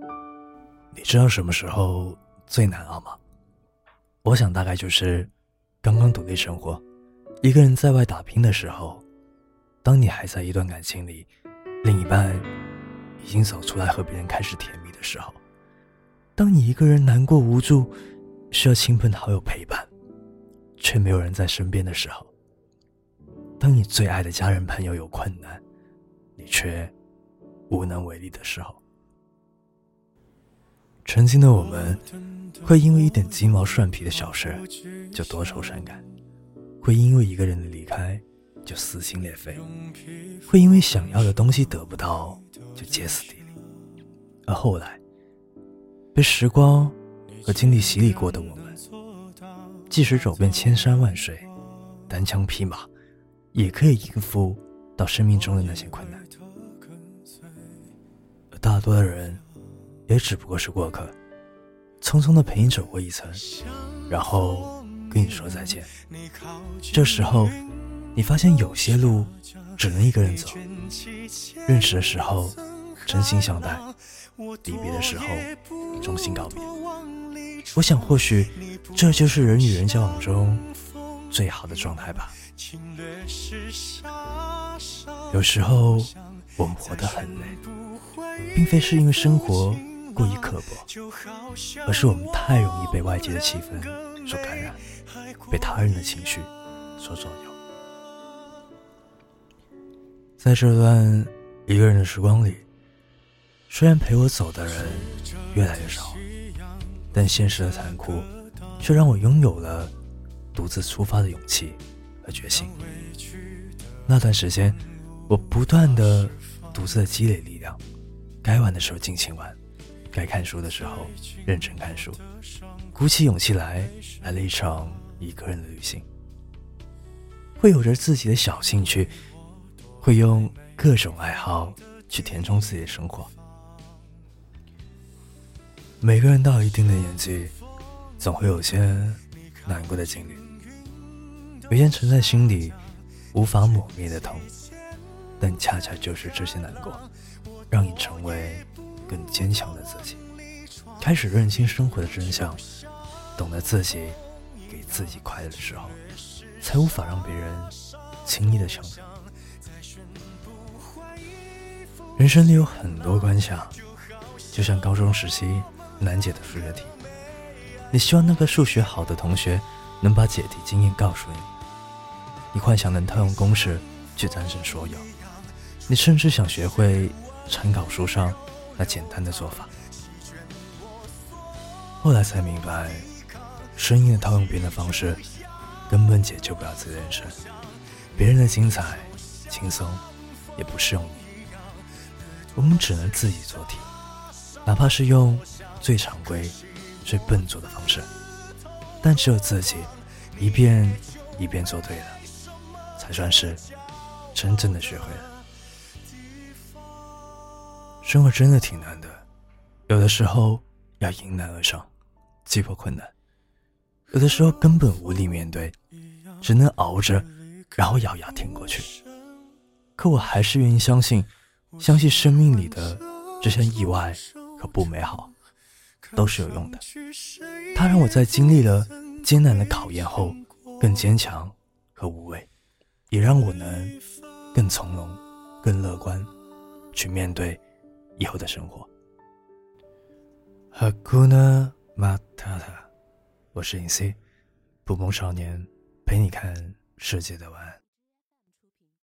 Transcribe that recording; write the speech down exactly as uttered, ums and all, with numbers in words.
你知道什么时候最难熬吗？我想大概就是刚刚独立生活，一个人在外打拼的时候，当你还在一段感情里，另一半已经走出来和别人开始甜蜜的时候，当你一个人难过无助，需要亲朋好友陪伴，却没有人在身边的时候，当你最爱的家人朋友有困难，你却无能为力的时候。曾经的我们会因为一点鸡毛蒜皮的小事就多愁善感，会因为一个人的离开就撕心裂肺，会因为想要的东西得不到就歇斯底里。而后来被时光和经历洗礼过的我们，即使走遍千山万水，单枪匹马也可以应付到生命中的那些困难。而大多的人也只不过是过客，匆匆地陪你走过一层，然后跟你说再见。这时候你发现有些路只能一个人走，认识的时候真心相待，离别的时候衷心告别。我想或许这就是人与人交往中最好的状态吧。有时候我们活得很累，并非是因为生活过于刻薄，而是我们太容易被外界的气氛所感染，被他人的情绪所左右。在这段一个人的时光里，虽然陪我走的人越来越少，但现实的残酷却让我拥有了独自出发的勇气和决心。那段时间我不断地独自的积累力量，该玩的时候尽情玩，该看书的时候认真看书，鼓起勇气来来了一场一个人的旅行。会有着自己的小兴趣，会用各种爱好去填充自己的生活。每个人到一定的年纪，总会有些难过的经历，有些沉在心里无法抹灭的痛，但恰恰就是这些难过，让你成为更坚强的自己，开始认清生活的真相，懂得自己给自己快乐的时候，才无法让别人轻易的抢走。人生里有很多关卡，就像高中时期难解的数学题，你希望那个数学好的同学能把解题经验告诉你，你幻想能套用公式去战胜所有，你甚至想学会参考书上那简单的做法。后来才明白，生硬的套用别人的方式根本解救不了自己的人生，别人的精彩轻松也不适用你，我们只能自己做题，哪怕是用最常规最笨拙的方式，但只有自己一遍一遍做对了，才算是真正的学会了。生活真的挺难的，有的时候要迎难而上，击破困难，有的时候根本无力面对，只能熬着，然后咬牙挺过去。可我还是愿意相信，相信生命里的这些意外和不美好都是有用的，它让我在经历了艰难的考验后更坚强和无畏，也让我能更从容更乐观去面对以后的生活。Hakuna Matata， 我是尹 C， 捕梦少年，陪你看世界的晚安。